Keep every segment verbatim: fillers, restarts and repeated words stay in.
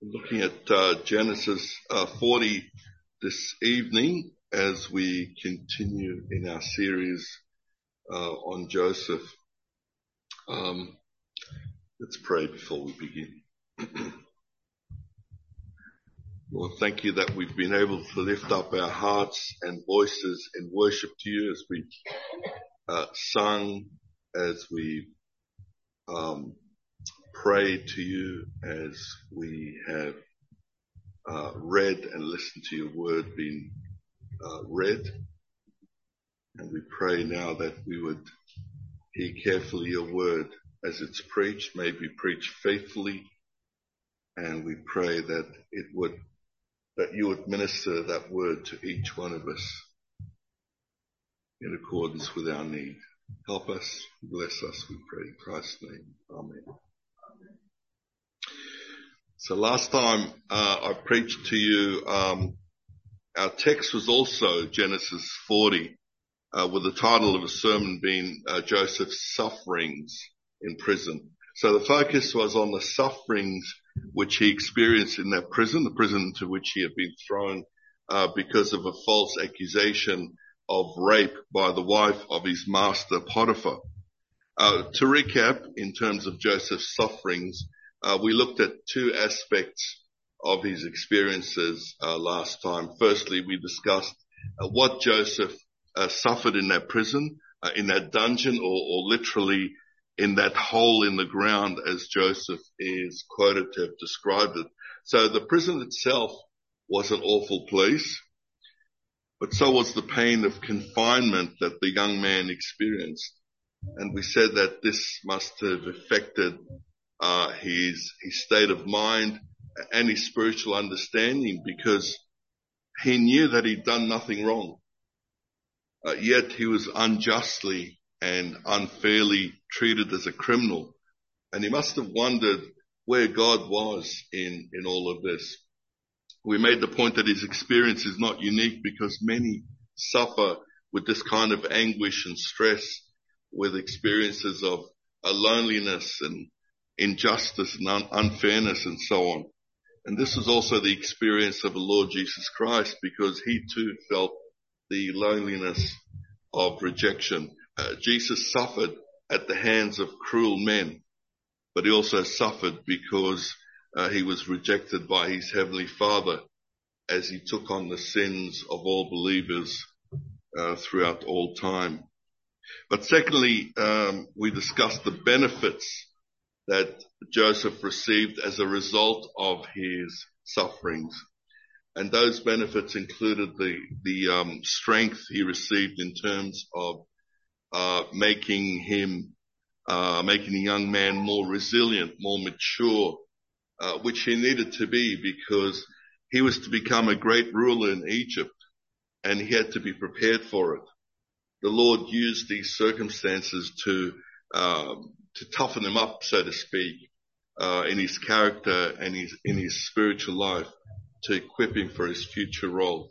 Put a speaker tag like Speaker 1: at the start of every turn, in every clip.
Speaker 1: Looking at uh, Genesis uh, forty this evening as we continue in our series uh, on Joseph. Um, let's pray before we begin. Lord, thank you that we've been able to lift up our hearts and voices in worship to you as we uh, sung, as we um, prayed to you, as we have uh, read and listened to your word being uh, read. And we pray now that we would hear carefully your word as it's preached, may be preached faithfully. And we pray that it would, that you would minister that word to each one of us in accordance with our need. Help us, bless us, we pray in Christ's name. Amen. So last time uh, I preached to you, um, our text was also Genesis forty, uh, with the title of a sermon being uh, Joseph's sufferings in prison. So the focus was on the sufferings which he experienced in that prison, the prison into which he had been thrown uh, because of a false accusation of rape by the wife of his master Potiphar. Uh, to recap, in terms of Joseph's sufferings, uh, we looked at two aspects of his experiences uh, last time. Firstly, we discussed uh, what Joseph uh, suffered in that prison, uh, in that dungeon, or, or literally in that hole in the ground, as Joseph is quoted to have described it. So the prison itself was an awful place, but so was the pain of confinement that the young man experienced. And we said that this must have affected uh, his his state of mind and his spiritual understanding, because he knew that he'd done nothing wrong. Uh, yet he was unjustly and unfairly treated as a criminal. And he must have wondered where God was in, in all of this. We made the point that his experience is not unique, because many suffer with this kind of anguish and stress, with experiences of uh, loneliness and injustice and un- unfairness and so on. And this is also the experience of the Lord Jesus Christ, because he too felt the loneliness of rejection. Uh, Jesus suffered at the hands of cruel men, but he also suffered because uh, he was rejected by his heavenly Father as he took on the sins of all believers uh, throughout all time. But secondly, um, we discussed the benefits that Joseph received as a result of his sufferings. And those benefits included the, the um, strength he received in terms of uh, making him, uh, making the young man more resilient, more mature, uh, which he needed to be, because he was to become a great ruler in Egypt, and he had to be prepared for it. The Lord used these circumstances to um, to toughen him up, so to speak, uh, in his character and his, in his spiritual life, to equip him for his future role.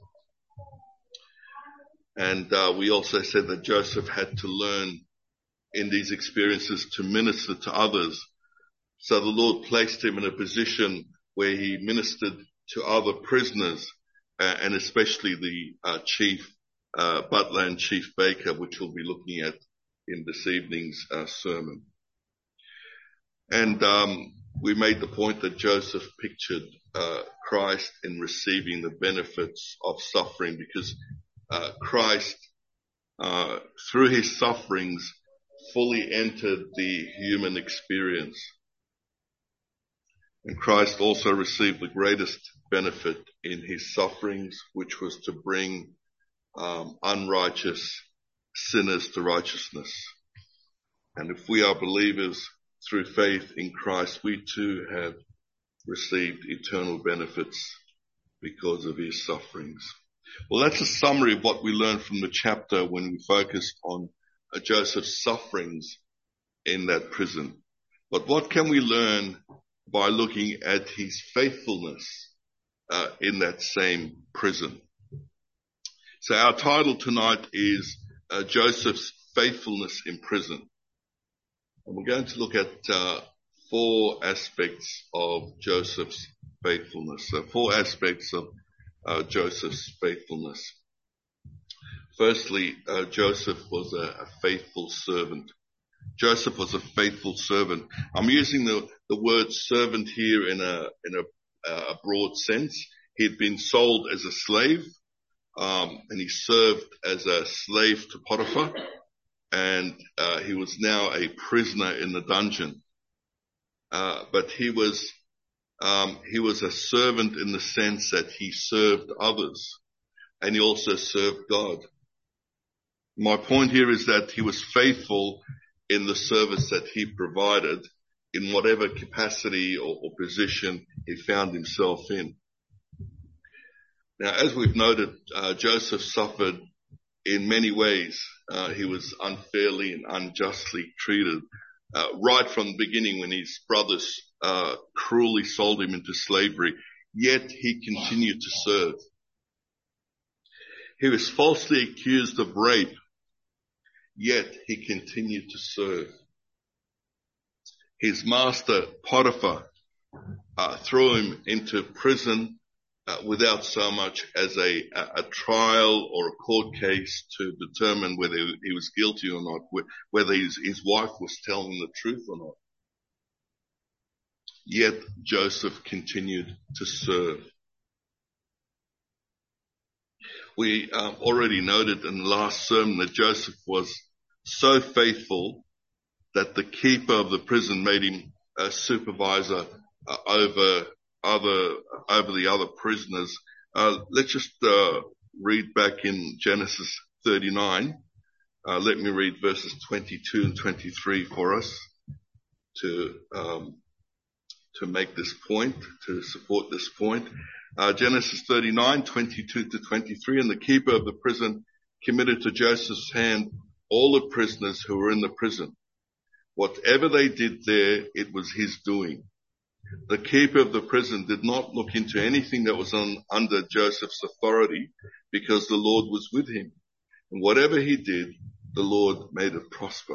Speaker 1: And uh, we also said that Joseph had to learn in these experiences to minister to others. So the Lord placed him in a position where he ministered to other prisoners, uh, and especially the uh, chief uh, butler and chief baker, which we'll be looking at in this evening's uh, sermon. And um, we made the point that Joseph pictured uh, Christ in receiving the benefits of suffering, because uh, Christ, uh, through his sufferings, fully entered the human experience. And Christ also received the greatest benefit in his sufferings, which was to bring um, unrighteous sinners to righteousness. And if we are believers through faith in Christ, we too have received eternal benefits because of his sufferings. Well, that's a summary of what we learned from the chapter when we focused on uh, Joseph's sufferings in that prison. But what can we learn by looking at his faithfulness uh, in that same prison? So our title tonight is uh, Joseph's faithfulness in prison. And we're going to look at uh, four aspects of Joseph's faithfulness. So four aspects of uh, Joseph's faithfulness. Firstly, uh, Joseph was a, a faithful servant. Joseph was a faithful servant. I'm using the, the word servant here in a in a, a broad sense. He'd been sold as a slave, um, and he served as a slave to Potiphar, and uh, he was now a prisoner in the dungeon. Uh, but he was um, he was a servant in the sense that he served others, and he also served God. My point here is that he was faithful in the service that he provided in whatever capacity or, or position he found himself in. Now, as we've noted, uh, Joseph suffered in many ways. Uh, he was unfairly and unjustly treated, uh, right from the beginning when his brothers uh, cruelly sold him into slavery, yet he continued to serve. He was falsely accused of rape, yet he continued to serve. His master, Potiphar, uh, threw him into prison uh, without so much as a, a trial or a court case to determine whether he was guilty or not, whether his, his wife was telling the truth or not. Yet Joseph continued to serve. We um, already noted in the last sermon that Joseph was so faithful that the keeper of the prison made him a supervisor uh, over other over the other prisoners. Uh, let's just uh, read back in Genesis thirty-nine. Uh, let me read verses twenty-two and twenty-three for us to um, to make this point, to support this point. Uh, Genesis thirty-nine, twenty-two to twenty-three, and the keeper of the prison committed to Joseph's hand all the prisoners who were in the prison. Whatever they did there, it was his doing. The keeper of the prison did not look into anything that was on, under Joseph's authority, because the Lord was with him. And whatever he did, the Lord made it prosper.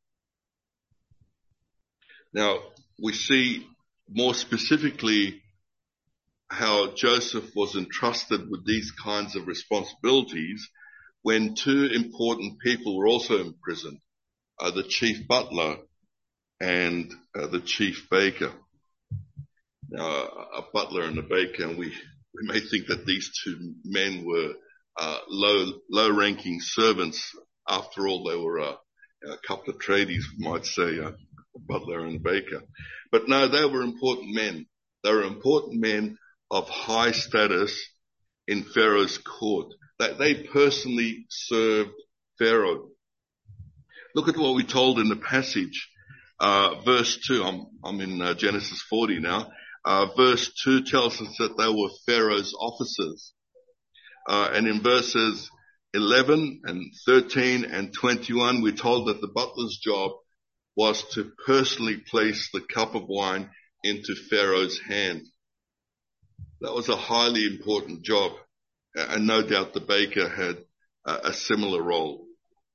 Speaker 1: Now, we see more specifically how Joseph was entrusted with these kinds of responsibilities when two important people were also imprisoned, uh, the chief butler and uh, the chief baker. Now, a butler and a baker, and we, we may think that these two men were uh, low, low-ranking servants. After all, they were uh, a couple of tradies, we might say, uh, a butler and a baker. But no, they were important men. They were important men of high status in Pharaoh's court. They, they personally served Pharaoh. Look at what we told in the passage. Uh, verse two, I'm, I'm in uh, Genesis forty now. Uh, verse two tells us that they were Pharaoh's officers. Uh, and in verses eleven and thirteen and twenty-one, we're told that the butler's job was to personally place the cup of wine into Pharaoh's hand. That was a highly important job. And no doubt the baker had a, a similar role.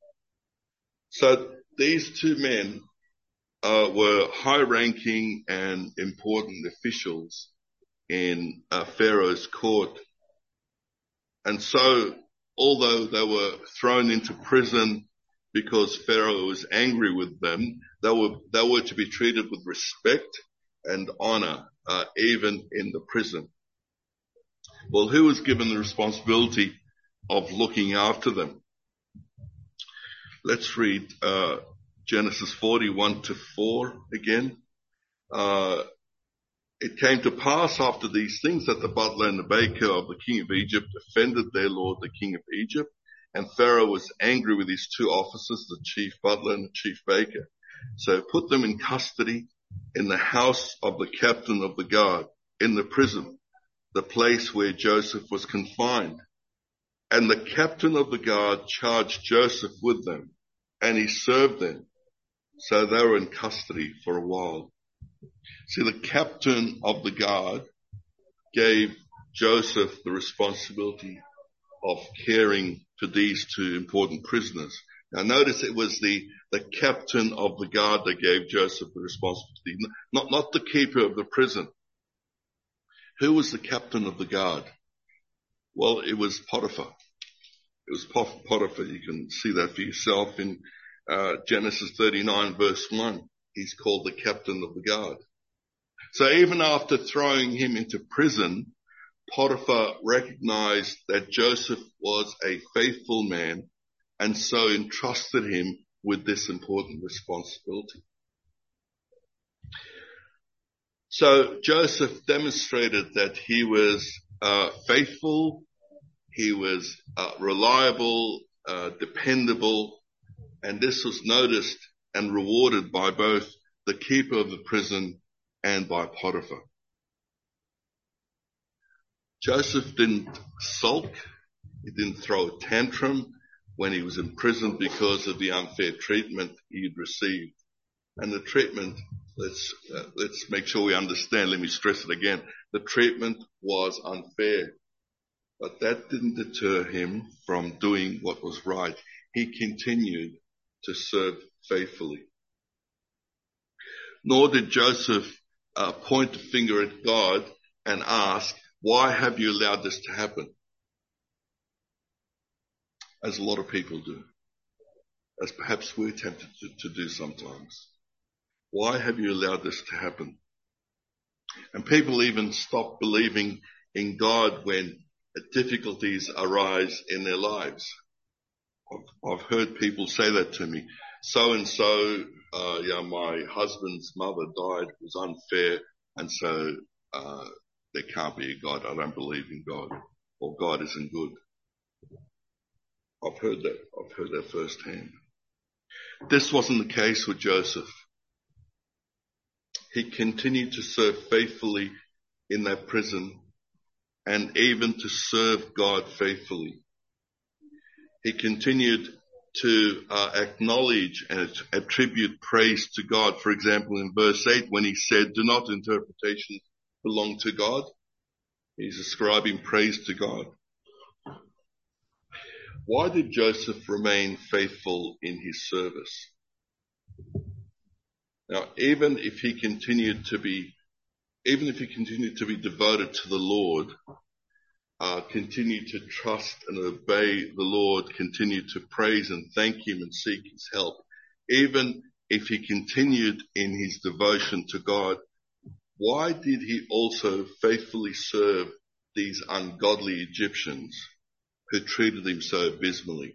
Speaker 1: So these two men uh, were high-ranking and important officials in uh, Pharaoh's court. And so, although they were thrown into prison because Pharaoh was angry with them, they were they were to be treated with respect and honor, uh, even in the prison. Well, who was given the responsibility of looking after them? Let's read uh, Genesis forty-one to four again. Uh, it came to pass after these things that the butler and the baker of the king of Egypt offended their lord, the king of Egypt, and Pharaoh was angry with his two officers, the chief butler and the chief baker. So put them in custody in the house of the captain of the guard, in the prison, the place where Joseph was confined. And the captain of the guard charged Joseph with them, and he served them. So they were in custody for a while. See, the captain of the guard gave Joseph the responsibility of caring for these two important prisoners. Now notice it was the, the captain of the guard that gave Joseph the responsibility, not, not the keeper of the prison. Who was the captain of the guard? Well, it was Potiphar. It was Potiphar. You can see that for yourself in uh, Genesis thirty-nine, verse one. He's called the captain of the guard. So even after throwing him into prison, Potiphar recognized that Joseph was a faithful man and so entrusted him with this important responsibility. So Joseph demonstrated that he was uh, faithful, he was uh, reliable, uh, dependable, and this was noticed and rewarded by both the keeper of the prison and by Potiphar. Joseph didn't sulk, he didn't throw a tantrum when he was imprisoned because of the unfair treatment he'd received. And the treatment, let's uh, let's make sure we understand, let me stress it again, the treatment was unfair. But that didn't deter him from doing what was right. He continued to serve faithfully. Nor did Joseph uh, point a finger at God and ask, why have you allowed this to happen? As a lot of people do. As perhaps we're tempted to, to do sometimes. Why have you allowed this to happen? And people even stop believing in God when difficulties arise in their lives. I've, I've heard people say that to me. So and so, uh, yeah, my husband's mother died. It was unfair, and so uh, there can't be a God. I don't believe in God, or God isn't good. I've heard that. I've heard that firsthand. This wasn't the case with Joseph. He continued to serve faithfully in that prison and even to serve God faithfully. He continued to uh, acknowledge and attribute praise to God. For example, in verse eight, when he said, do not interpretations belong to God? He's ascribing praise to God. Why did Joseph remain faithful in his service? Now, even if he continued to be, even if he continued to be devoted to the Lord, uh, continued to trust and obey the Lord, continued to praise and thank him and seek his help, even if he continued in his devotion to God, why did he also faithfully serve these ungodly Egyptians who treated him so abysmally?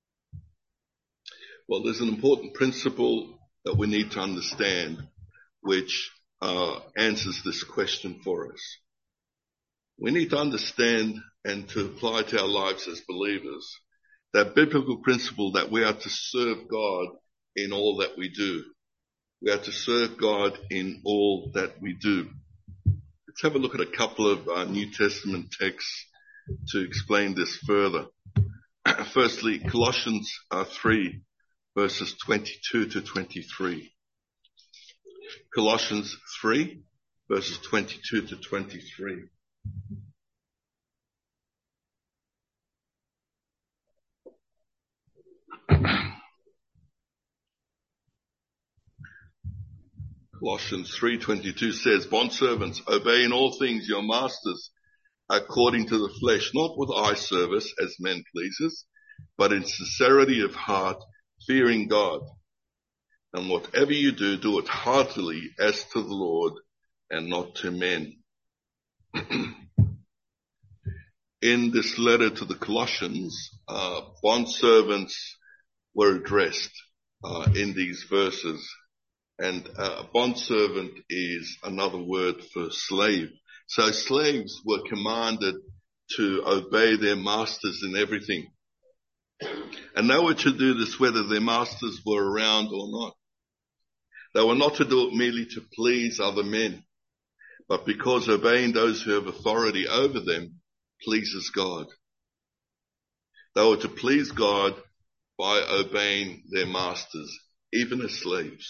Speaker 1: Well, there's an important principle that we need to understand which uh, answers this question for us. We need to understand and to apply to our lives as believers that biblical principle that we are to serve God in all that we do. We are to serve God in all that we do. Let's have a look at a couple of uh, New Testament texts to explain this further. Firstly, Colossians uh, three, verses twenty-two to twenty-three. Colossians three, verses twenty-two to twenty-three. Colossians three twenty-two says, bondservants, obey in all things your masters according to the flesh, not with eye service as men pleasers, but in sincerity of heart, fearing God. And whatever you do, do it heartily as to the Lord and not to men. In this letter to the Colossians, uh, bondservants were addressed uh, in these verses. And uh, a bondservant is another word for slave. So slaves were commanded to obey their masters in everything. And they were to do this whether their masters were around or not. They were not to do it merely to please other men, but because obeying those who have authority over them pleases God. They were to please God by obeying their masters, even as slaves.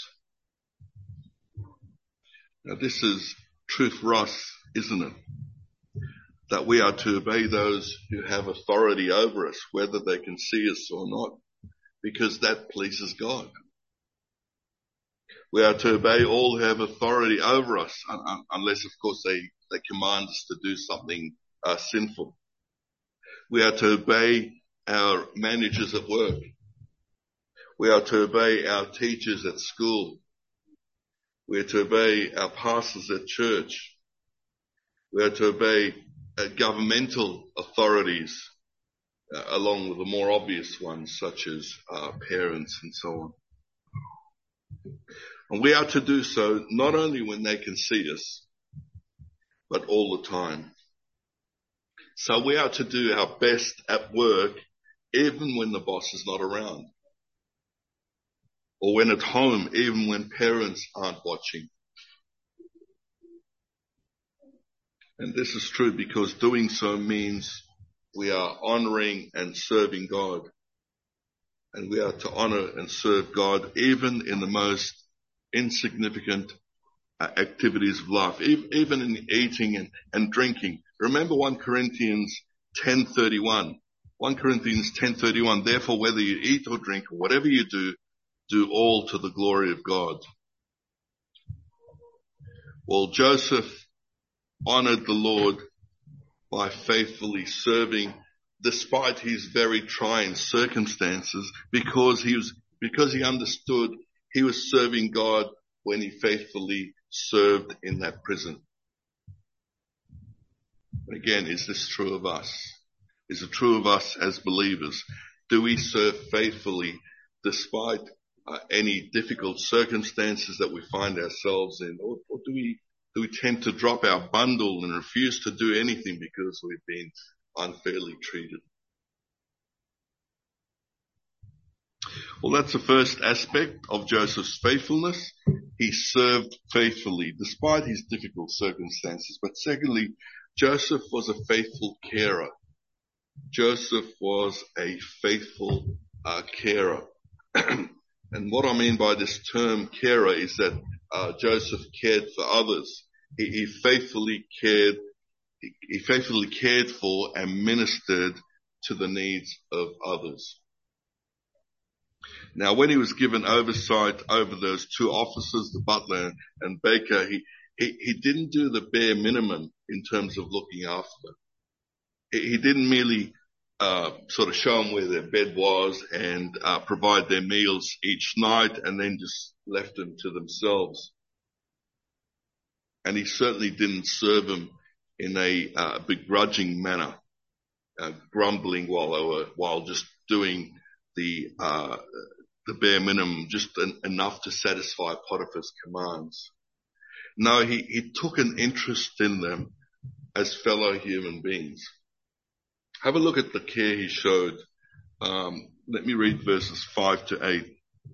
Speaker 1: Now this is truth for us, isn't it? That we are to obey those who have authority over us, whether they can see us or not, because that pleases God. We are to obey all who have authority over us, unless of course they they command us to do something uh, sinful. We are to obey our managers at work. We are to obey our teachers at school. We are to obey our pastors at church. We are to obey uh, governmental authorities, uh, along with the more obvious ones such as uh, parents and so on. And we are to do so not only when they can see us, but all the time. So we are to do our best at work even when the boss is not around. Or when at home, even when parents aren't watching. And this is true because doing so means we are honoring and serving God. And we are to honor and serve God even in the most insignificant uh, activities of life, e- even in eating and, and drinking. Remember First Corinthians ten thirty-one. First Corinthians ten thirty-one. Therefore, whether you eat or drink or whatever you do, do all to the glory of God. Well, Joseph honored the Lord by faithfully serving despite his very trying circumstances, because he was, because he understood he was serving God when he faithfully served in that prison. Again, is this true of us? Is it true of us as believers? Do we serve faithfully despite uh, any difficult circumstances that we find ourselves in? Or, or do we do we tend to drop our bundle and refuse to do anything because we've been unfairly treated? Well, that's the first aspect of Joseph's faithfulness. He served faithfully despite his difficult circumstances. But secondly, Joseph was a faithful carer. Joseph was a faithful uh, carer. And what I mean by this term carer is that uh, Joseph cared for others. He, he faithfully cared, he, he faithfully cared for and ministered to the needs of others. Now, when he was given oversight over those two officers, the butler and baker, he, he, he didn't do the bare minimum in terms of looking after them. He, he didn't merely uh, sort of show them where their bed was and uh, provide their meals each night and then just left them to themselves. And he certainly didn't serve them in a uh, begrudging manner, uh, grumbling while they were, while just doing the uh the bare minimum, just en- enough to satisfy Potiphar's commands. No, he, he took an interest in them as fellow human beings. Have a look at the care he showed. Um, let me read verses five to eight.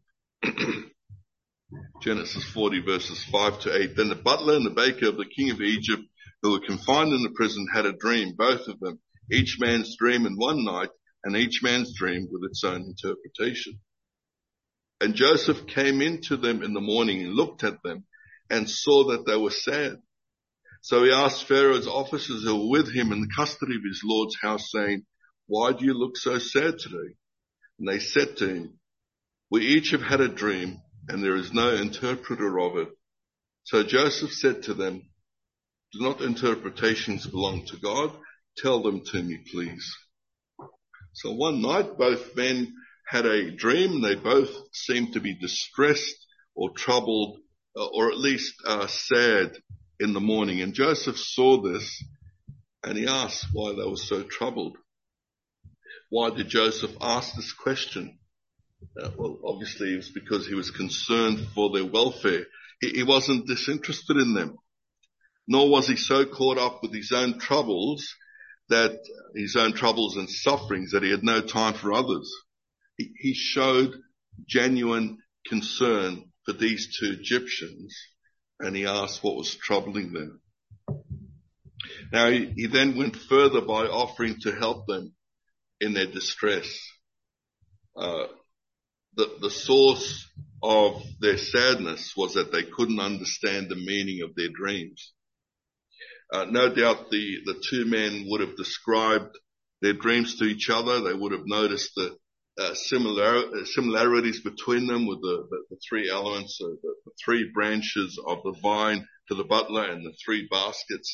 Speaker 1: Genesis forty, verses five to eight. Then the butler and the baker of the king of Egypt, who were confined in the prison, had a dream, both of them, each man's dream in one night, and each man's dream with its own interpretation. And Joseph came into them in the morning and looked at them and saw that they were sad. So he asked Pharaoh's officers who were with him in the custody of his lord's house, saying, "Why do you look so sad today?" And they said to him, "We each have had a dream, and there is no interpreter of it." So Joseph said to them, "Do not interpretations belong to God? Tell them to me, please." So one night both men had a dream. They both seemed to be distressed or troubled, uh, or at least uh, sad in the morning. And Joseph saw this and he asked why they were so troubled. Why did Joseph ask this question? Uh, well, obviously it was because he was concerned for their welfare. He, he wasn't disinterested in them, nor was he so caught up with his own troubles that his own troubles and sufferings that he had no time for others. He, he showed genuine concern for these two Egyptians, and he asked what was troubling them. Now he, he then went further by offering to help them in their distress. Uh, the, the source of their sadness was that they couldn't understand the meaning of their dreams. Uh, no doubt the, the two men would have described their dreams to each other. They would have noticed the uh, similar, similarities between them with the, the, the three elements, of the, the three branches of the vine to the butler and the three baskets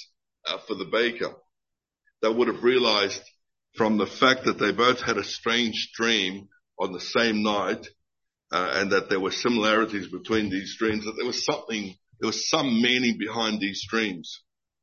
Speaker 1: uh, for the baker, they would have realized from the fact that they both had a strange dream on the same night, uh, and that there were similarities between these dreams, that there was something, there was some meaning behind these dreams.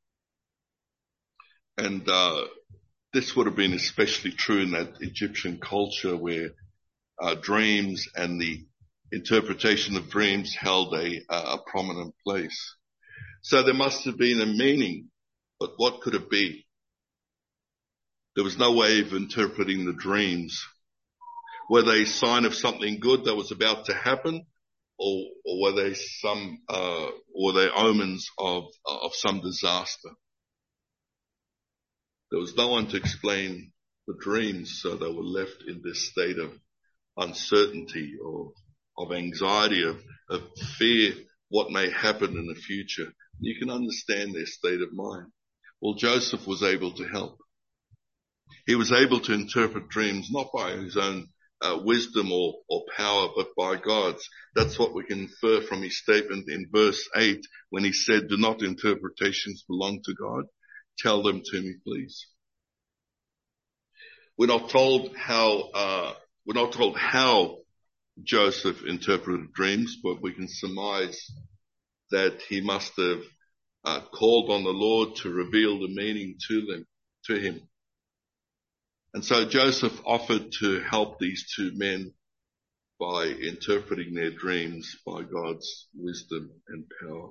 Speaker 1: And uh, this would have been especially true in that Egyptian culture where uh, dreams and the interpretation of dreams held a, a prominent place. So there must have been a meaning, but what could it be? There was no way of interpreting the dreams. Were they a sign of something good that was about to happen, or, or were they some, uh, or were they omens of, of some disaster? There was no one to explain the dreams, so they were left in this state of uncertainty or of anxiety, of, of fear, what may happen in the future. You can understand their state of mind. Well, Joseph was able to help. He was able to interpret dreams not by his own uh, wisdom or, or power, but by God's. That's what we can infer from his statement in verse eight when he said, do not interpretations belong to God? Tell them to me, please. We're not told how, uh, we're not told how Joseph interpreted dreams, but we can surmise that he must have uh, called on the Lord to reveal the meaning to them, to him. And so Joseph offered to help these two men by interpreting their dreams by God's wisdom and power.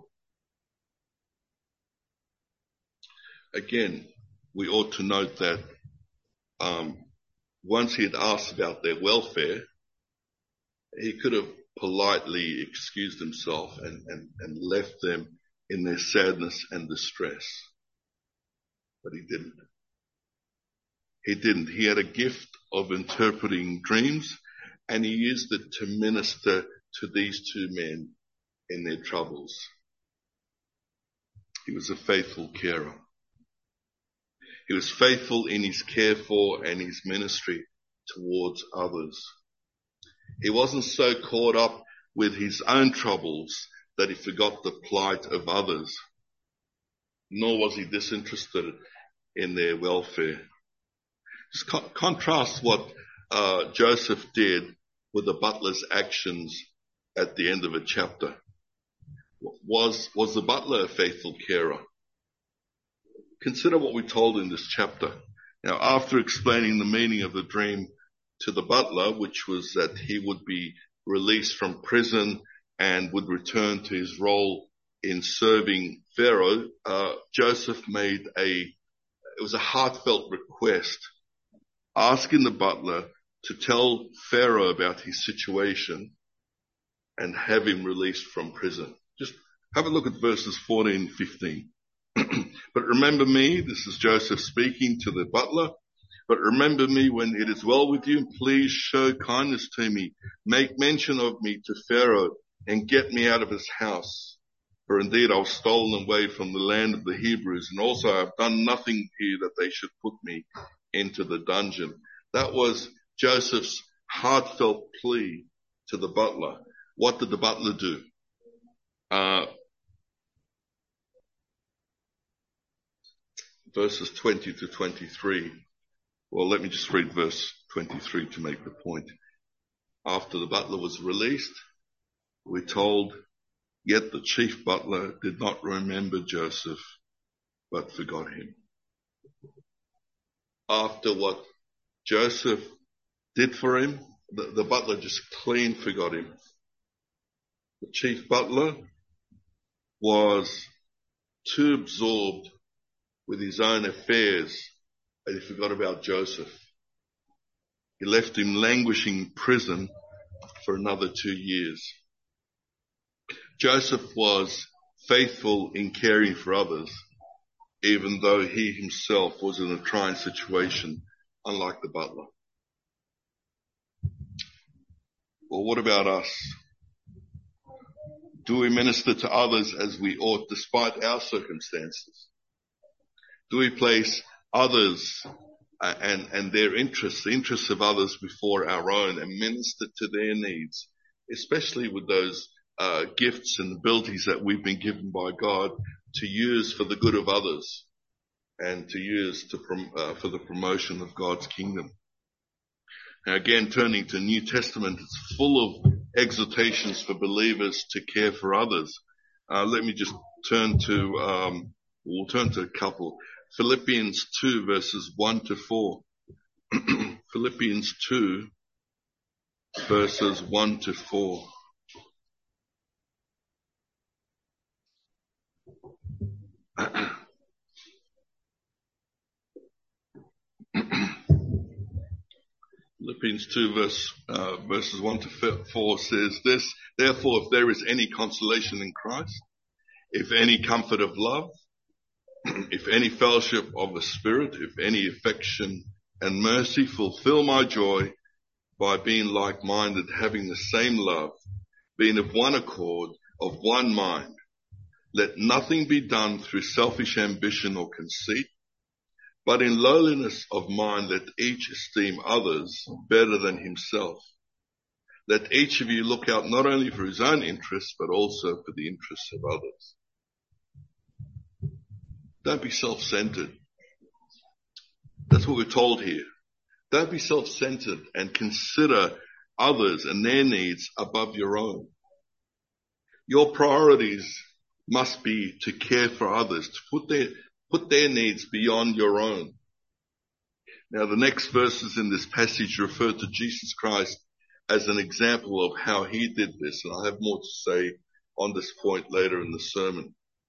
Speaker 1: Again, we ought to note that um, once he had asked about their welfare, he could have politely excused himself and, and, and left them in their sadness and distress. But he didn't. He didn't. He had a gift of interpreting dreams, and he used it to minister to these two men in their troubles. He was a faithful carer. He was faithful in his care for and his ministry towards others. He wasn't so caught up with his own troubles that he forgot the plight of others, nor was he disinterested in their welfare. Just co- contrast what uh, Joseph did with the butler's actions at the end of a chapter. Was, was the butler a faithful carer? Consider what we're told in this chapter. Now, after explaining the meaning of the dream to the butler, which was that he would be released from prison and would return to his role in serving Pharaoh, uh, Joseph made a, it was a heartfelt request, asking the butler to tell Pharaoh about his situation and have him released from prison. Just have a look at verses fourteen and fifteen. But remember me, this is Joseph speaking to the butler, but remember me when it is well with you, and please show kindness to me. Make mention of me to Pharaoh and get me out of his house. For indeed I was stolen away from the land of the Hebrews, and also I have done nothing here that they should put me into the dungeon. That was Joseph's heartfelt plea to the butler. What did the butler do? Uh, verses twenty to twenty-three. Well, let me just read verse twenty-three to make the point. After the butler was released, we're told, yet the chief butler did not remember Joseph, but forgot him. After what Joseph did for him, the, the butler just clean forgot him. The chief butler was too absorbed with his own affairs that he forgot about Joseph. He left him languishing in prison for another two years. Joseph was faithful in caring for others, even though he himself was in a trying situation, unlike the butler. Well, what about us? Do we minister to others as we ought despite our circumstances? Do we place others uh, and, and their interests, the interests of others before our own, and minister to their needs, especially with those uh, gifts and abilities that we've been given by God to use for the good of others? and to use to prom- uh, for the promotion of God's kingdom. Now again, turning to New Testament, it's full of exhortations for believers to care for others. Uh, let me just turn to, um, we'll turn to a couple. Philippians two verses one to four. Philippians two verses one to four. Philippians two verse, uh, verses one to four says this: Therefore, if there is any consolation in Christ, if any comfort of love, if any fellowship of the Spirit, if any affection and mercy, fulfill my joy by being like-minded, having the same love, being of one accord, of one mind. Let nothing be done through selfish ambition or conceit, but in lowliness of mind let each esteem others better than himself. Let each of you look out not only for his own interests, but also for the interests of others. Don't be self-centered. That's what we're told here. Don't be self-centered and consider others and their needs above your own. Your priorities must be to care for others, to put their, put their needs beyond your own. Now, the next verses in this passage refer to Jesus Christ as an example of how he did this, and I'll have more to say on this point later in the sermon.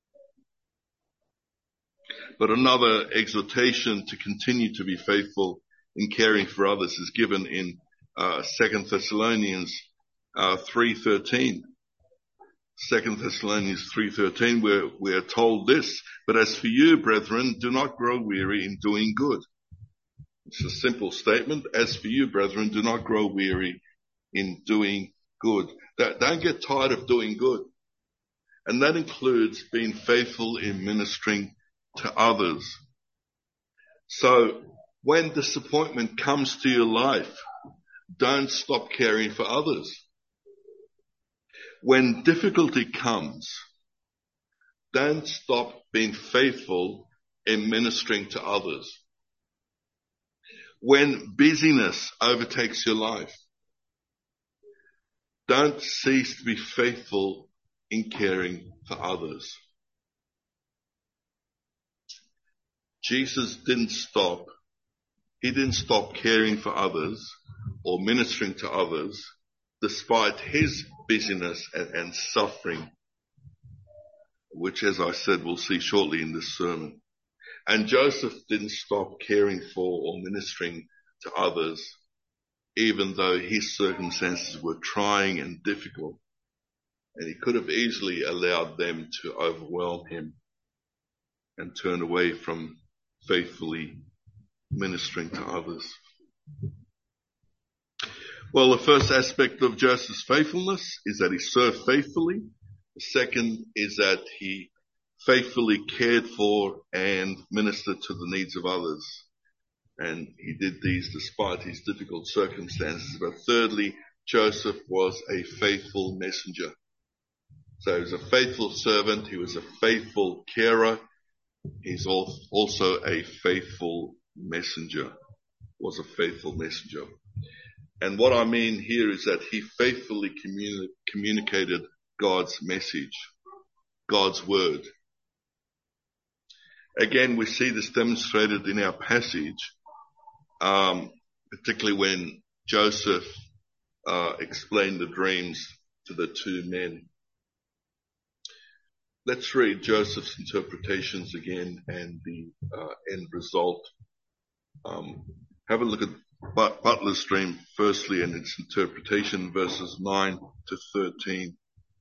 Speaker 1: But another exhortation to continue to be faithful in caring for others is given in uh, Second Thessalonians uh, three thirteen. Second Thessalonians three thirteen, where we are told this: But as for you, brethren, do not grow weary in doing good. It's a simple statement. As for you, brethren, do not grow weary in doing good. Don't get tired of doing good. And that includes being faithful in ministering to others. So when disappointment comes to your life, don't stop caring for others. When difficulty comes, don't stop being faithful in ministering to others. When busyness overtakes your life, don't cease to be faithful in caring for others. Jesus didn't stop. He didn't stop caring for others or ministering to others despite his busyness and, and suffering, which, as I said, we'll see shortly in this sermon. And Joseph didn't stop caring for or ministering to others, even though his circumstances were trying and difficult. And he could have easily allowed them to overwhelm him and turn away from faithfully ministering to others. Well, the first aspect of Joseph's faithfulness is that he served faithfully. The second is that he faithfully cared for and ministered to the needs of others. And he did these despite his difficult circumstances. But thirdly, Joseph was a faithful messenger. So he was a faithful servant. He was a faithful carer. He's also a faithful messenger. Was a faithful messenger. And what I mean here is that he faithfully communi- communicated God's message, God's word. Again, we see this demonstrated in our passage, um, particularly when Joseph uh, explained the dreams to the two men. Let's read Joseph's interpretations again and the uh, end result. Um, have a look at But- Butler's dream firstly and its interpretation, verses nine to thirteen.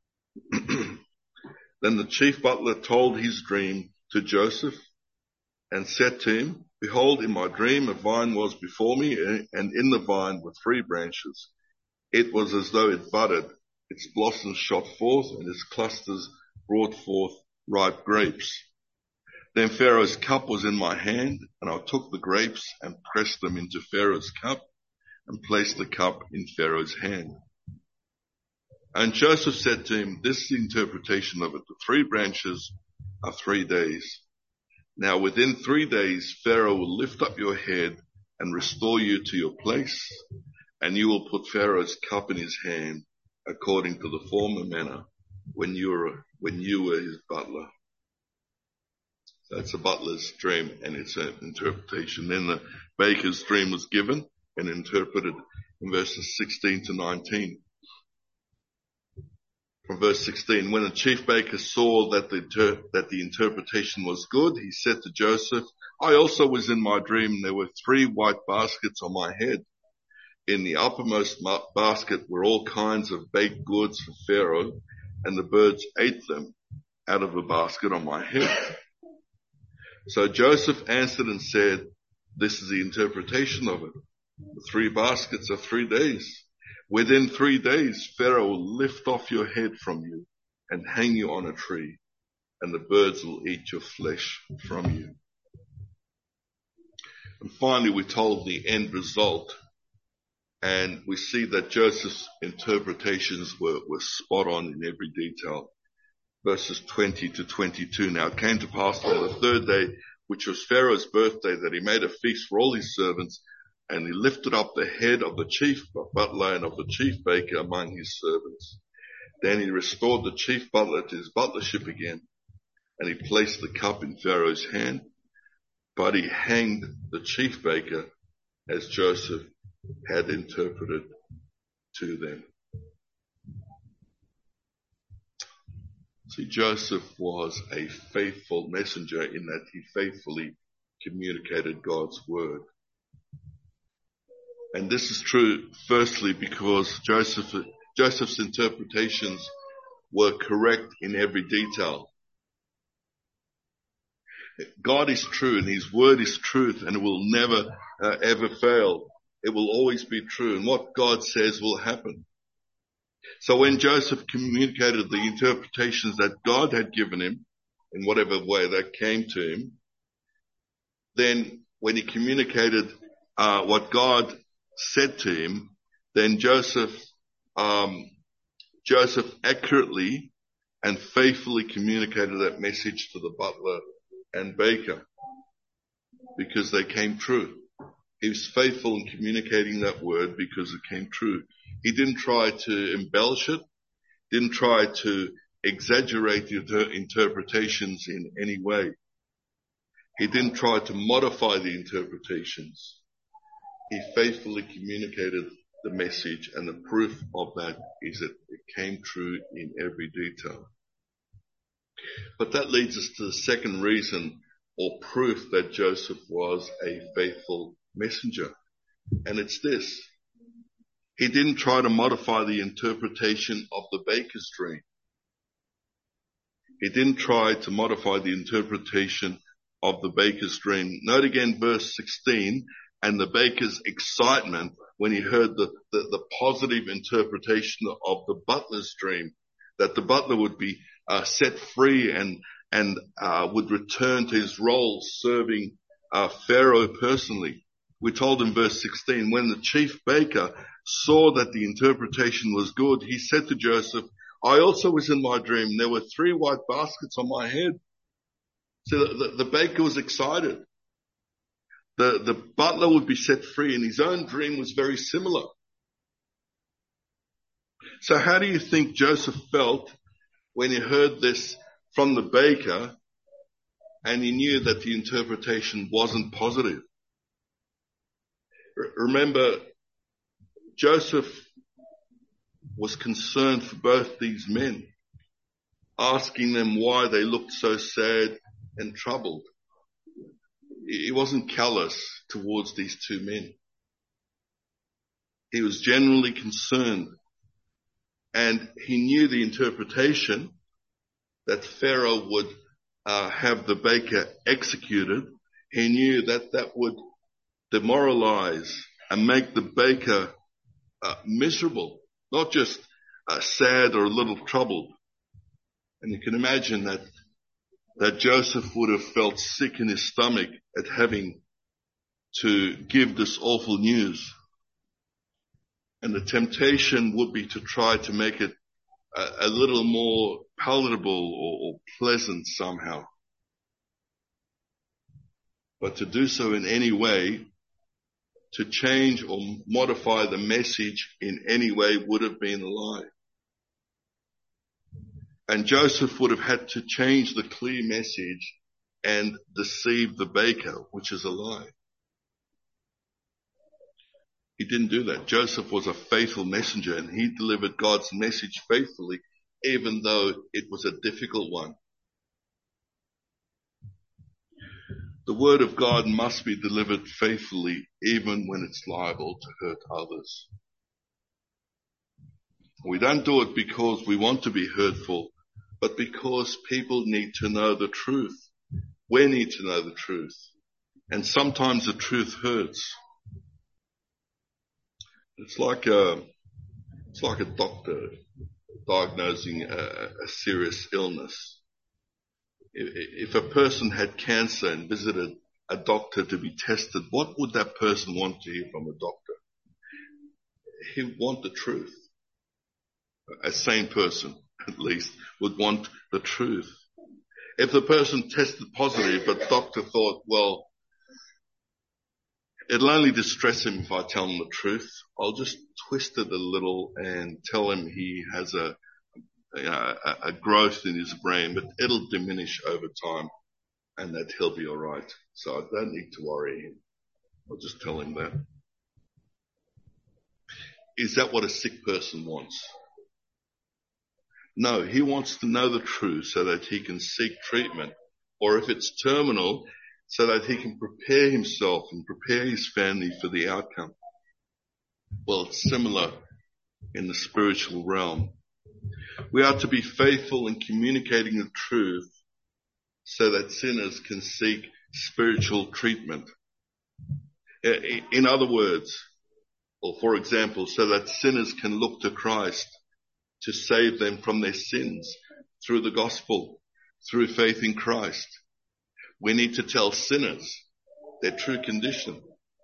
Speaker 1: Then the chief butler told his dream to Joseph and said to him, Behold, in my dream a vine was before me, and in the vine were three branches. It was as though it budded, its blossoms shot forth, and its clusters brought forth ripe grapes. Then Pharaoh's cup was in my hand, and I took the grapes and pressed them into Pharaoh's cup and placed the cup in Pharaoh's hand. And Joseph said to him, This is the interpretation of it. The three branches are three days. Now within three days, Pharaoh will lift up your head and restore you to your place, and you will put Pharaoh's cup in his hand according to the former manner when you were, when you were his butler. That's the butler's dream and its interpretation. Then the baker's dream was given and interpreted in verses sixteen to nineteen. From verse sixteen, when the chief baker saw that the, inter- that the interpretation was good, he said to Joseph, I also was in my dream. There were three white baskets on my head. In the uppermost ma- basket were all kinds of baked goods for Pharaoh, and the birds ate them out of a basket on my head. So Joseph answered and said, this is the interpretation of it. The three baskets are three days. Within three days, Pharaoh will lift off your head from you and hang you on a tree, and the birds will eat your flesh from you. And finally, we're told the end result, and we see that Joseph's interpretations were, were spot on in every detail. Verses twenty to twenty-two. Now it came to pass on the third day, which was Pharaoh's birthday, that he made a feast for all his servants, and he lifted up the head of the chief butler and of the chief baker among his servants. Then he restored the chief butler to his butlership again, and he placed the cup in Pharaoh's hand, but he hanged the chief baker as Joseph had interpreted to them. See, Joseph was a faithful messenger in that he faithfully communicated God's word. And this is true, firstly, because Joseph, Joseph's interpretations were correct in every detail. God is true, and his word is truth, and it will never, uh, ever fail. It will always be true, and what God says will happen. So when Joseph communicated the interpretations that God had given him, in whatever way that came to him, then when he communicated uh, what God said to him, then Joseph, um, Joseph accurately and faithfully communicated that message to the butler and baker, because they came true. He was faithful in communicating that word because it came true. He didn't try to embellish it, didn't try to exaggerate the inter- interpretations in any way. He didn't try to modify the interpretations. He faithfully communicated the message, and the proof of that is that it came true in every detail. But that leads us to the second reason or proof that Joseph was a faithful messenger. And it's this. He didn't try to modify the interpretation of the baker's dream. He didn't try to modify the interpretation of the baker's dream. Note again verse sixteen, and the baker's excitement when he heard the, the, the positive interpretation of the butler's dream, that the butler would be uh, set free and and uh, would return to his role serving uh, Pharaoh personally. We're told in verse sixteen, when the chief baker saw that the interpretation was good, he said to Joseph, I also was in my dream. There were three white baskets on my head. So the, the, the baker was excited. The, the butler would be set free, and his own dream was very similar. So how do you think Joseph felt when he heard this from the baker and he knew that the interpretation wasn't positive? Remember, Joseph was concerned for both these men, asking them why they looked so sad and troubled. He wasn't callous towards these two men. He was genuinely concerned, and he knew the interpretation that Pharaoh would uh, have the baker executed. He knew that that would demoralize and make the baker uh, miserable, not just uh, sad or a little troubled. And you can imagine that that Joseph would have felt sick in his stomach at having to give this awful news. And the temptation would be to try to make it a, a little more palatable or, or pleasant somehow. But to do so in any way, to change or modify the message in any way would have been a lie. And Joseph would have had to change the clear message and deceive the baker, which is a lie. He didn't do that. Joseph was a faithful messenger, and he delivered God's message faithfully, even though it was a difficult one. The word of God must be delivered faithfully, even when it's liable to hurt others. We don't do it because we want to be hurtful, but because people need to know the truth. We need to know the truth. And sometimes the truth hurts. It's like a, it's like a doctor diagnosing a, a serious illness. If a person had cancer and visited a doctor to be tested, what would that person want to hear from a doctor? He would want the truth. A sane person, at least, would want the truth. If the person tested positive, but the doctor thought, well, it'll only distress him if I tell him the truth, I'll just twist it a little and tell him he has a, a, a growth in his brain, but it'll diminish over time and that he'll be all right. So I don't need to worry him. I'll just tell him that. Is that what a sick person wants? No, he wants to know the truth so that he can seek treatment, or if it's terminal, so that he can prepare himself and prepare his family for the outcome. Well, it's similar in the spiritual realm. We are to be faithful in communicating the truth so that sinners can seek spiritual treatment. In other words, or for example, so that sinners can look to Christ to save them from their sins through the gospel, through faith in Christ. We need to tell sinners their true condition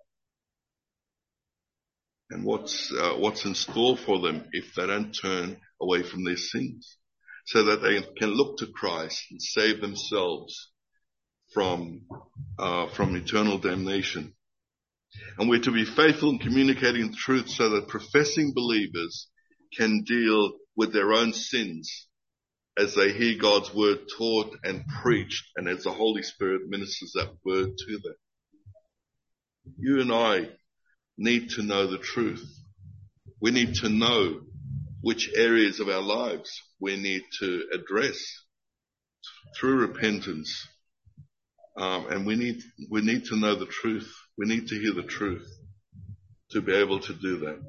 Speaker 1: and what's uh, what's in store for them if they don't turn away from their sins, so that they can look to Christ and save themselves from uh, from eternal damnation. And we're to be faithful in communicating the truth so that professing believers can deal with their own sins as they hear God's word taught and preached, and as the Holy Spirit ministers that word to them. You and I need to know the truth. We need to know which areas of our lives we need to address through repentance. Um, and we need, we need to know the truth. We need to hear the truth to be able to do that.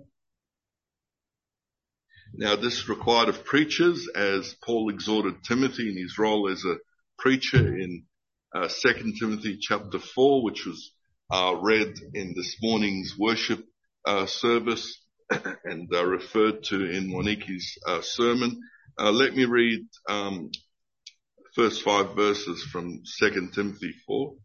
Speaker 1: Now, this required of preachers, as Paul exhorted Timothy in his role as a preacher in uh, Second Timothy chapter four, which was uh, read in this morning's worship uh, service and uh, referred to in Monique's uh, sermon. Uh, let me read um, first five verses from Second Timothy four.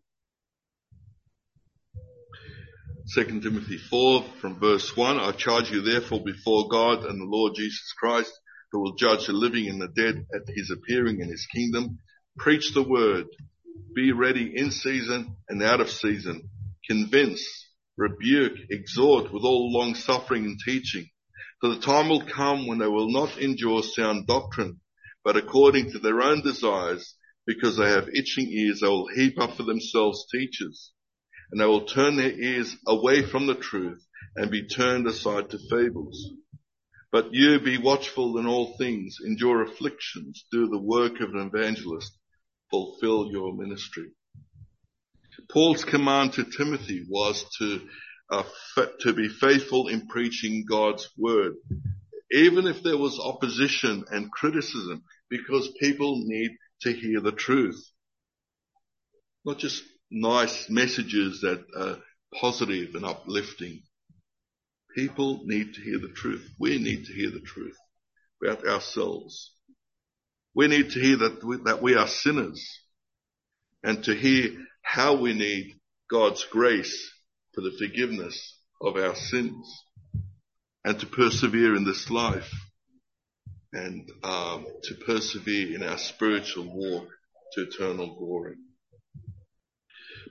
Speaker 1: Second Timothy four from verse one, I charge you therefore before God and the Lord Jesus Christ, who will judge the living and the dead at his appearing in his kingdom. Preach the word. Be ready in season and out of season. Convince, rebuke, exhort with all long suffering and teaching. For the time will come when they will not endure sound doctrine, but according to their own desires, because they have itching ears, they will heap up for themselves teachers. And they will turn their ears away from the truth and be turned aside to fables. But you be watchful in all things, endure afflictions, do the work of an evangelist, fulfill your ministry. Paul's command to Timothy was to uh, fa- to be faithful in preaching God's word, even if there was opposition and criticism, because people need to hear the truth. Not just nice messages that are positive and uplifting. People need to hear the truth. We need to hear the truth about ourselves. We need to hear that we, that we are sinners, and to hear how we need God's grace for the forgiveness of our sins, and to persevere in this life, and um, to persevere in our spiritual walk to eternal glory.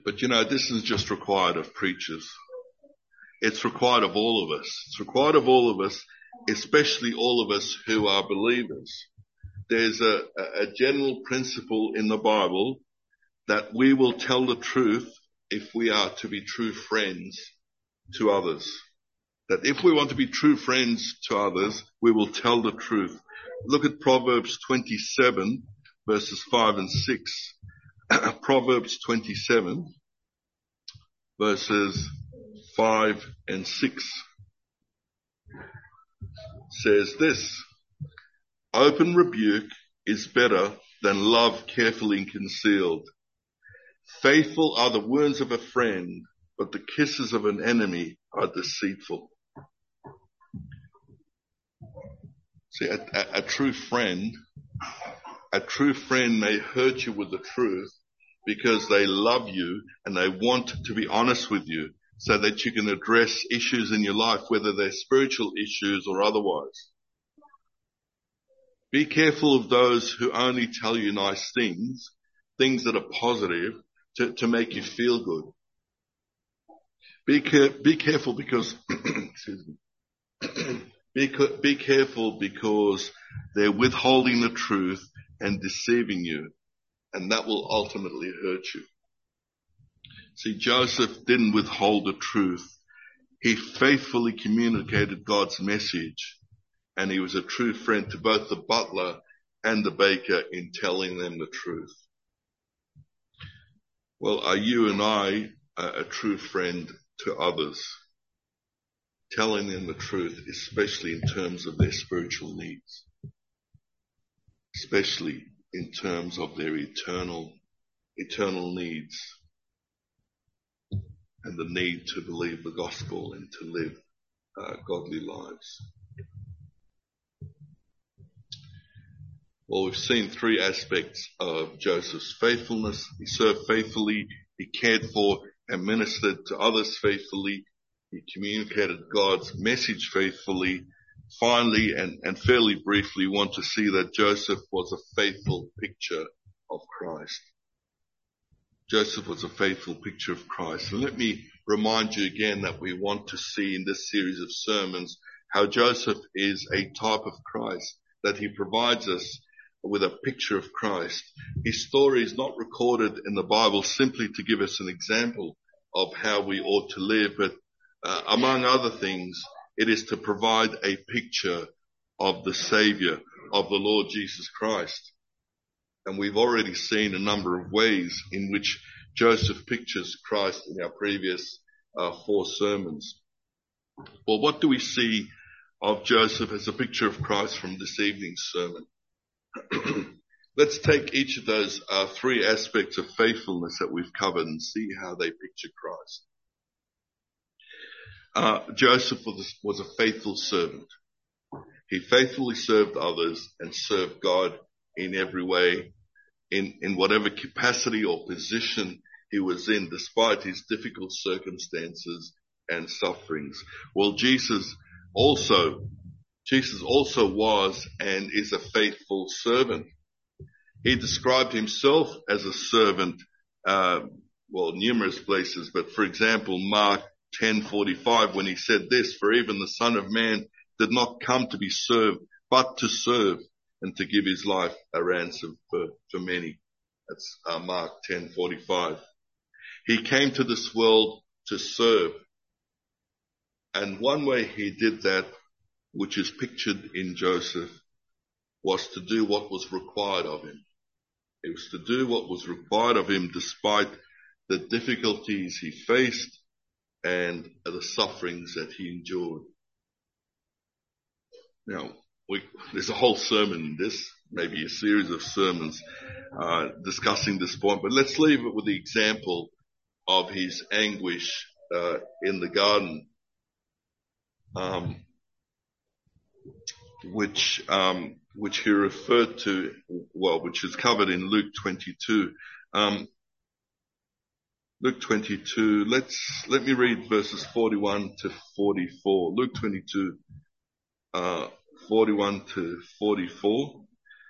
Speaker 1: But you know, this is just required of preachers. It's required of all of us. It's required of all of us, especially all of us who are believers. There's a, a general principle in the Bible that we will tell the truth if we are to be true friends to others. That if we want to be true friends to others, we will tell the truth. Look at Proverbs twenty-seven, verses five and six. Proverbs twenty-seven, verses five and six says this: open rebuke is better than love carefully concealed. Faithful are the wounds of a friend, but the kisses of an enemy are deceitful. See, a, a, a true friend, a true friend may hurt you with the truth because they love you and they want to be honest with you so that you can address issues in your life, whether they're spiritual issues or otherwise. Be careful of those who only tell you nice things, things that are positive to, to make you feel good. Be, care, be careful because, excuse me. Be, be careful because they're withholding the truth and deceiving you, and that will ultimately hurt you. See, Joseph didn't withhold the truth. He faithfully communicated God's message, and he was a true friend to both the butler and the baker in telling them the truth. Well, are you and I a, a true friend to others? Telling them the truth, especially in terms of their spiritual needs, especially in terms of their eternal, eternal needs and the need to believe the gospel and to live uh, godly lives. Well, we've seen three aspects of Joseph's faithfulness. He served faithfully, he cared for and ministered to others faithfully, he communicated God's message faithfully. Finally, and, and fairly briefly, want to see that Joseph was a faithful picture of Christ. Joseph was a faithful picture of Christ. And let me remind you again that we want to see in this series of sermons how Joseph is a type of Christ, that he provides us with a picture of Christ. His story is not recorded in the Bible simply to give us an example of how we ought to live, but uh, among other things, it is to provide a picture of the Savior, of the Lord Jesus Christ. And we've already seen a number of ways in which Joseph pictures Christ in our previous uh, four sermons. Well, what do we see of Joseph as a picture of Christ from this evening's sermon? Let's take each of those uh, three aspects of faithfulness that we've covered and see how they picture Christ. Uh, Joseph was, was a faithful servant. He faithfully served others and served God in every way, in, in whatever capacity or position he was in, despite his difficult circumstances and sufferings. Well, Jesus also, Jesus also was and is a faithful servant. He described himself as a servant, uh, well, numerous places, but for example, Mark ten forty-five, when he said this, "For even the Son of Man did not come to be served, but to serve and to give his life a ransom for, for many." That's uh, Mark ten forty-five. He came to this world to serve. And one way he did that, which is pictured in Joseph, was to do what was required of him. It was to do what was required of him despite the difficulties he faced and the sufferings that he endured. Now, we, there's a whole sermon in this, maybe a series of sermons uh, discussing this point, but let's leave it with the example of his anguish uh, in the garden, um, which um, which he referred to, well, which is covered in Luke twenty-two. Um, Luke twenty-two, let's, let me read verses forty-one to forty-four. Luke twenty-two, uh, forty-one to forty-four.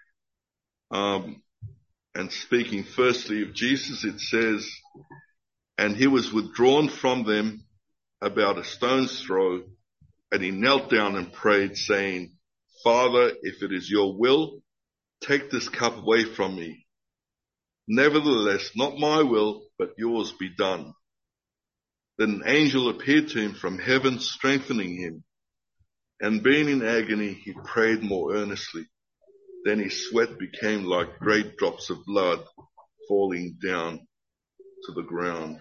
Speaker 1: Um, and speaking firstly of Jesus, it says, And he was withdrawn from them about a stone's throw, and he knelt down and prayed, saying, Father, if it is your will, take this cup away from me. Nevertheless, not my will, but yours be done. Then an angel appeared to him from heaven, strengthening him. And being in agony, he prayed more earnestly. Then his sweat became like great drops of blood falling down to the ground.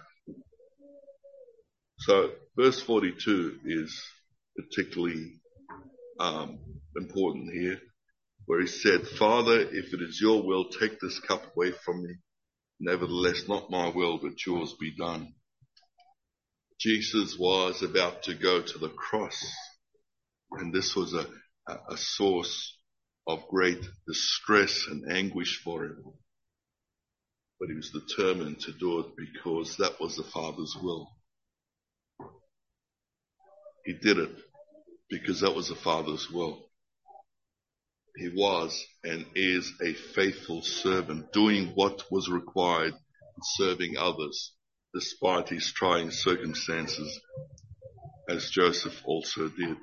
Speaker 1: So verse forty-two is particularly um, important here, where he said, Father, if it is your will, take this cup away from me. Nevertheless, not my will, but yours be done. Jesus was about to go to the cross, and this was a, a source of great distress and anguish for him. But he was determined to do it because that was the Father's will. He did it because that was the Father's will. He was and is a faithful servant, doing what was required and serving others, despite his trying circumstances, as Joseph also did.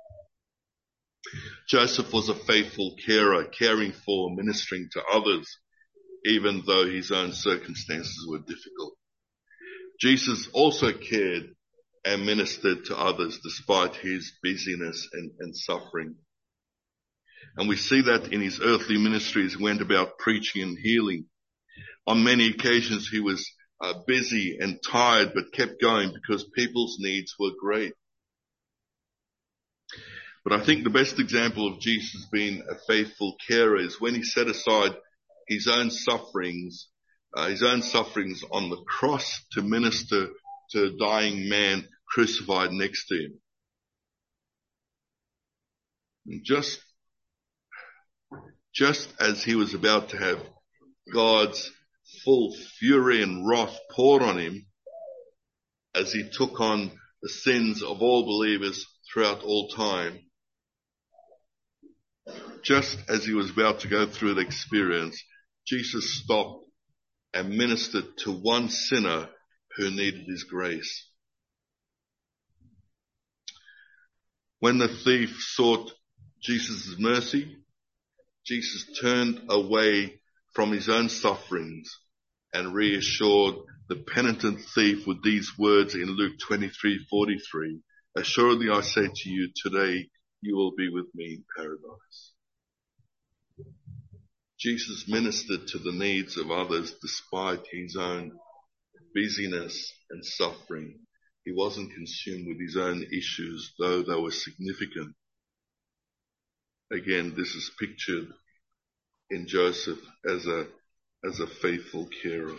Speaker 1: Joseph was a faithful carer, caring for, ministering to others, even though his own circumstances were difficult. Jesus also cared and ministered to others despite his busyness and, and suffering. And we see that in his earthly ministries. He went about preaching and healing. On many occasions he was uh, busy and tired, but kept going because people's needs were great. But I think the best example of Jesus being a faithful carer is when he set aside his own sufferings, uh, his own sufferings on the cross to minister to a dying man crucified next to him. And just, just as he was about to have God's full fury and wrath poured on him, as he took on the sins of all believers throughout all time, just as he was about to go through the experience, Jesus stopped and ministered to one sinner who needed his grace. When the thief sought Jesus' mercy, Jesus turned away from his own sufferings and reassured the penitent thief with these words in Luke twenty-three forty-three, assuredly I say to you, today you will be with me in paradise. Jesus ministered to the needs of others despite his own busyness and suffering. He wasn't consumed with his own issues, though they were significant. Again, this is pictured in Joseph as a, as a faithful carer.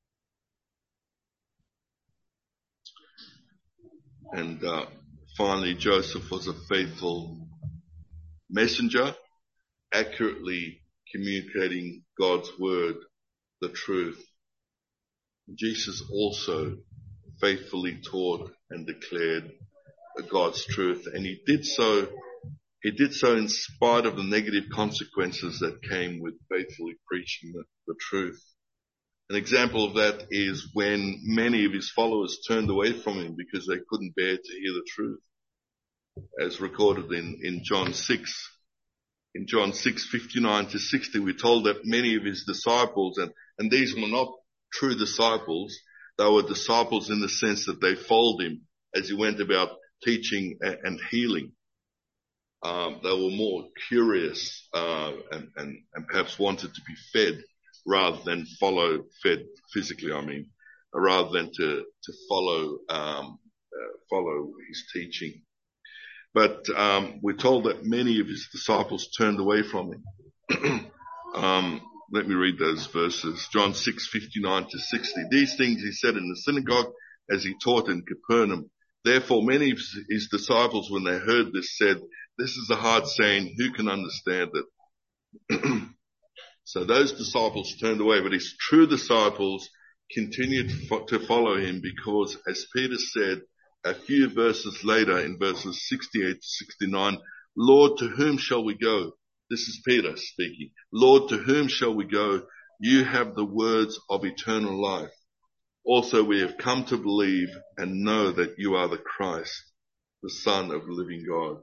Speaker 1: And uh, finally, Joseph was a faithful messenger, accurately communicating God's word, the truth. Jesus also faithfully taught and declared God's truth, and he did so he did so in spite of the negative consequences that came with faithfully preaching the, the truth. An example of that is when many of his followers turned away from him because they couldn't bear to hear the truth, as recorded in, in John six. In John six fifty-nine to sixty, we're told that many of his disciples, and, and these were not true disciples, they were disciples in the sense that they followed him as he went about teaching and, and healing. Um, they were more curious uh, and, and, and perhaps wanted to be fed rather than follow, fed physically, I mean, rather than to, to follow, um, uh, follow his teaching. But um, we're told that many of his disciples turned away from him. um, let me read those verses. John six fifty-nine to sixty. These things he said in the synagogue as he taught in Capernaum. Therefore many of his disciples, when they heard this, said, this is a hard saying, who can understand it? So those disciples turned away, but his true disciples continued to follow him because, as Peter said a few verses later in verses sixty-eight to sixty-nine, Lord, to whom shall we go? This is Peter speaking. Lord, to whom shall we go? You have the words of eternal life. Also we have come to believe and know that you are the Christ, the Son of the living God.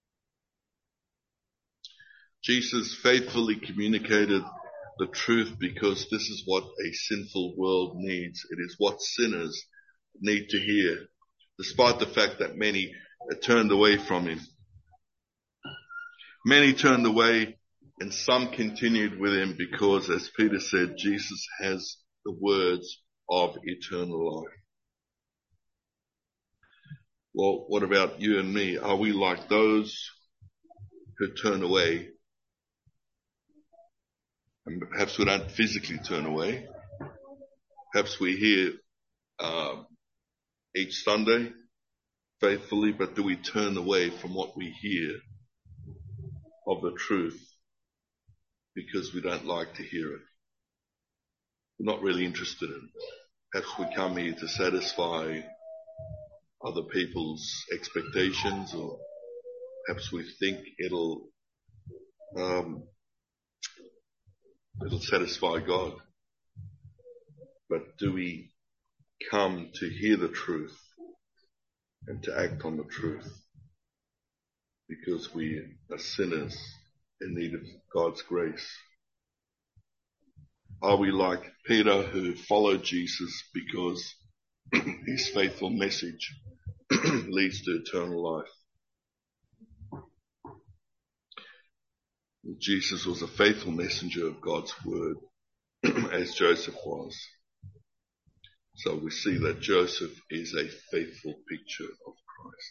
Speaker 1: Jesus faithfully communicated the truth because this is what a sinful world needs. It is what sinners need to hear, despite the fact that many turned away from him. Many turned away and some continued with him because, as Peter said, Jesus has the words of eternal life. Well, what about you and me? Are we like those who turn away? And perhaps we don't physically turn away. Perhaps we hear uh, each Sunday faithfully, but do we turn away from what we hear of the truth because we don't like to hear it? We're not really interested in it. Perhaps we come here to satisfy other people's expectations, or perhaps we think it'll um, it'll satisfy God. But do we come to hear the truth and to act on the truth because we are sinners in need of God's grace? Are we like Peter, who followed Jesus because his faithful message leads to eternal life? Jesus was a faithful messenger of God's word, as Joseph was. So we see that Joseph is a faithful picture of Christ.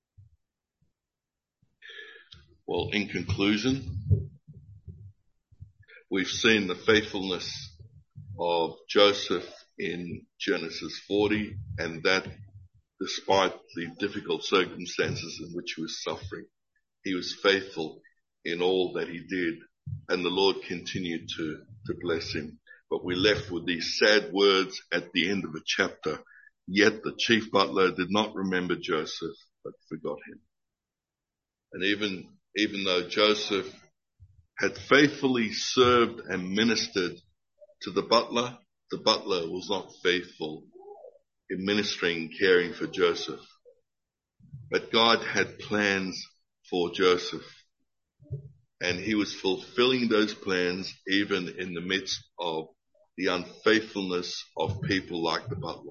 Speaker 1: Well, in conclusion, we've seen the faithfulness of Joseph in Genesis forty, and that despite the difficult circumstances in which he was suffering, he was faithful in all that he did, and the Lord continued to, to bless him. But we're left with these sad words at the end of a chapter. Yet the chief butler did not remember Joseph, but forgot him. And even, even though Joseph had faithfully served and ministered to the butler, the butler was not faithful in ministering and caring for Joseph. But God had plans for Joseph, and he was fulfilling those plans even in the midst of the unfaithfulness of people like the butler.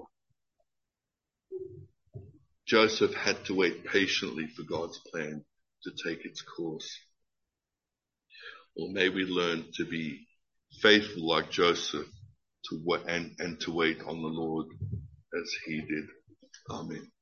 Speaker 1: Joseph had to wait patiently for God's plan to take its course. Or may we learn to be faithful like Joseph to wa- and, and to wait on the Lord as he did. Amen.